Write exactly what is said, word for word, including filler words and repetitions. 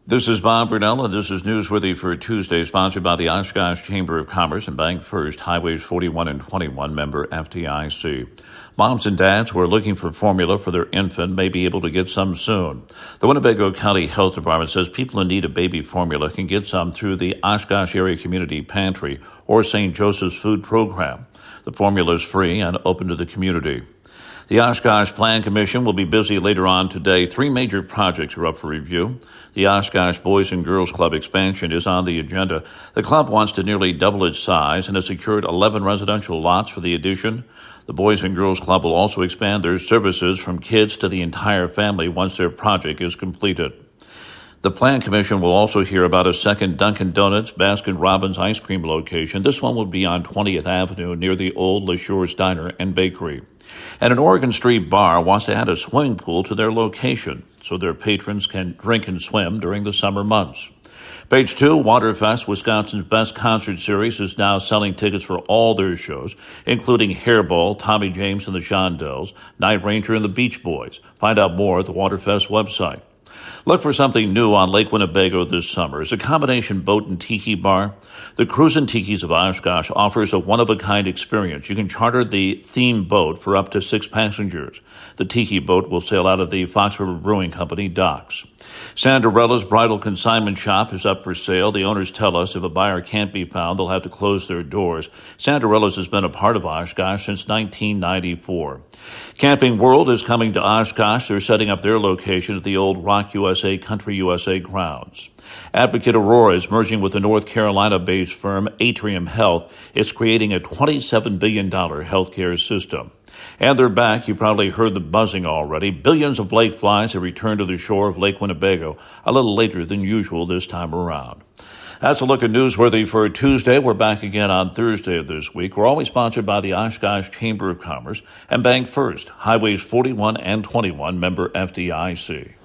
This is Bob Brunell, and this is Newsworthy for Tuesday, sponsored by the Oshkosh Chamber of Commerce and Bank First, Highways forty-one and twenty-one, member F D I C. Moms and dads who are looking for formula for their infant may be able to get some soon. The Winnebago County Health Department says people in need of baby formula can get some through the Oshkosh Area Community Pantry or Saint Joseph's Food Program. The formula is free and open to the community. The Oshkosh Plan Commission will be busy later on today. Three major projects are up for review. The Oshkosh Boys and Girls Club expansion is on the agenda. The club wants to nearly double its size and has secured eleven residential lots for the addition. The Boys and Girls Club will also expand their services from kids to the entire family once their project is completed. The Plan Commission will also hear about a second Dunkin' Donuts Baskin Robbins ice cream location. This one will be on twentieth Avenue near the old LaSure's Diner and Bakery. And an Oregon Street bar wants to add a swimming pool to their location so their patrons can drink and swim during the summer months. Page two, Waterfest, Wisconsin's best concert series, is now selling tickets for all their shows, including Hairball, Tommy James and the Shondells, Night Ranger and the Beach Boys. Find out more at the Waterfest website. Look for something new on Lake Winnebago this summer. It's a combination boat and tiki bar. The Cruisin' Tikis of Oshkosh offers a one-of-a-kind experience. You can charter the theme boat for up to six passengers. The tiki boat will sail out of the Fox River Brewing Company docks. Sandarella's Bridal Consignment Shop is up for sale. The owners tell us if a buyer can't be found, they'll have to close their doors. Sandarella's has been a part of Oshkosh since nineteen ninety-four. Camping World is coming to Oshkosh. They're setting up their location at the old Rock U S A Country U S A grounds. Advocate Aurora is merging with the North Carolina-based firm Atrium Health. It's creating a twenty-seven billion dollars healthcare system. And they're back. You probably heard the buzzing already. Billions of lake flies have returned to the shore of Lake Winnebago a little later than usual this time around. That's a look at Newsworthy for Tuesday. We're back again on Thursday of this week. We're always sponsored by the Oshkosh Chamber of Commerce and Bank First, Highways forty-one and twenty-one, member F D I C.